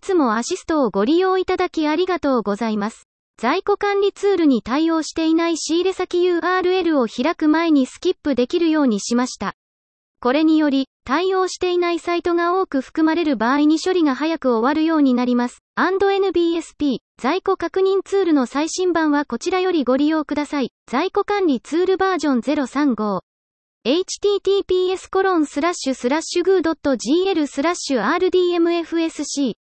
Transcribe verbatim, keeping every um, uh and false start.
つもアシストをご利用いただきありがとうございます。在庫管理ツールに対応していない仕入れ先 ユーアールエル を開く前にスキップできるようにしました。これにより、対応していないサイトが多く含まれる場合に処理が早く終わるようになります。アンドエヌビーエスピー 在庫確認ツールの最新版はこちらよりご利用ください。在庫管理ツールバージョンゼロさんご。エイチティーティーピーエスコロンスラッシュスラッシュグードットジーエルスラッシュアールディーエムエフエスシー